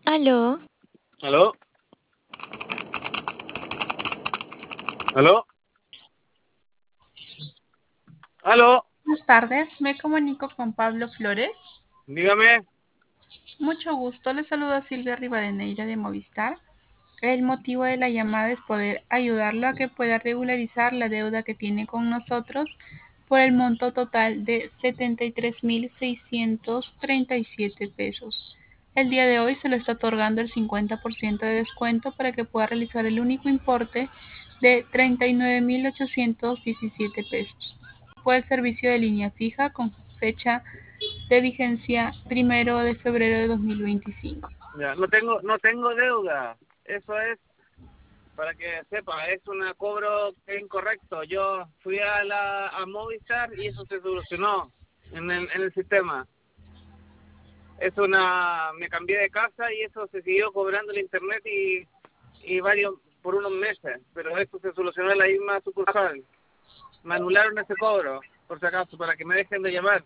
Aló, ¿Aló? ¿Aló? ¿Aló? Buenas tardes, me comunico con Pablo Flores. Dígame. Mucho gusto, le saluda Silvia Rivadeneira de Movistar. El motivo de la llamada es poder ayudarlo a que pueda regularizar la deuda que tiene con nosotros por el monto total de 73.637 pesos. El día de hoy se le está otorgando el 50% de descuento para que pueda realizar el único importe de 39.817 pesos por el servicio de línea fija con fecha de vigencia 1 de febrero de 2025. Ya, no tengo deuda. Eso es, para que sepa, es un cobro incorrecto. Yo fui a Movistar y eso se solucionó en el sistema. Me cambié de casa y eso se siguió cobrando el internet y varios por unos meses, pero eso se solucionó en la misma sucursal. Me anularon ese cobro, por si acaso, para que me dejen de llamar.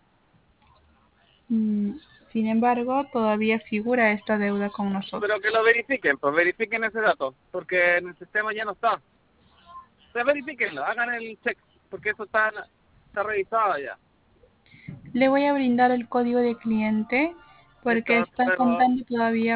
Sin embargo, todavía figura esta deuda con Pero que nosotros. lo verifiquen, pues verifiquen ese dato, porque en el sistema ya no está. Pues verifíquenlo, hagan el check, porque eso está revisado ya. Le voy a brindar el código de cliente Listo, porque hasta está luego. contando todavía